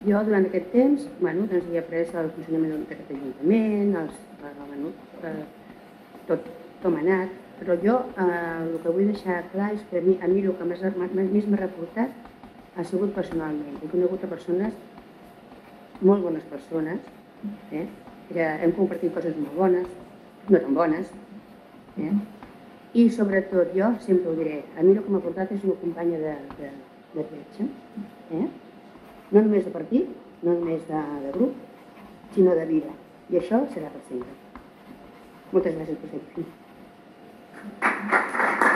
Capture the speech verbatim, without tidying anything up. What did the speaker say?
Jo, durant aquest temps, bueno, doncs hi he après el funcionament d'aquest ajuntament, els, bueno, eh, tot com ha anat, però jo eh, el que vull deixar clar és que a mi, a mi el que més, més m'ha reportat ha sigut personalment. He conegut a persones, molt bones persones, eh, que hem compartit coses molt bones, no tan bones, eh, i sobretot jo sempre ho diré, a mi el que m'ha portat és una companya de, de, de viatge, eh? No només de partit, no només de, de grup, sinó de vida. I això serà per sempre. Moltes gràcies per ser aquí.